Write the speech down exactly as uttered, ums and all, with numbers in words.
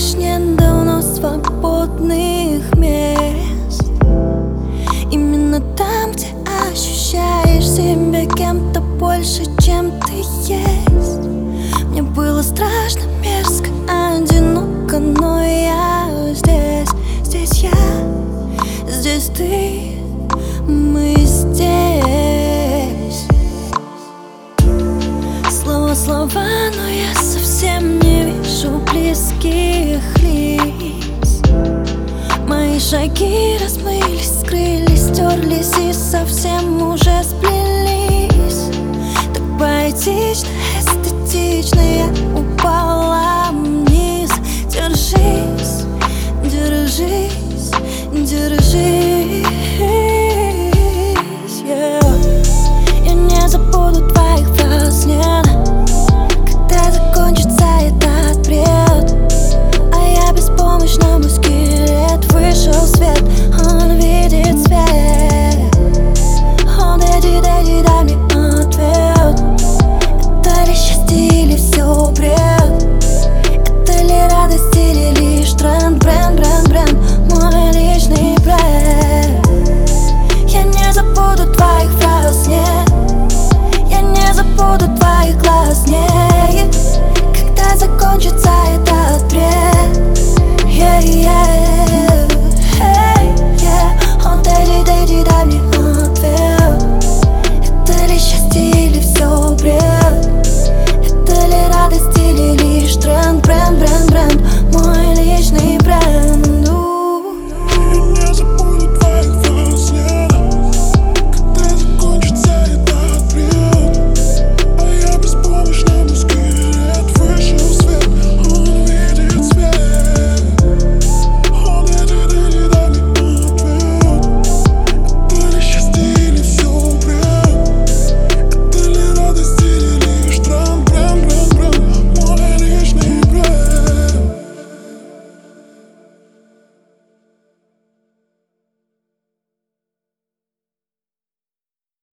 лишнее давно свободных мест. Именно там, где ощущаешь себя кем-то больше, чем ты есть. Мне было страшно, мерзко, одиноко, но я здесь, здесь я, здесь ты, мы здесь. Слова, слова, но я совсем не вижу близких лиц. Мои шаги размылись, скрылись, стерлись и совсем уже сплелись. Так поэтично, эстетично я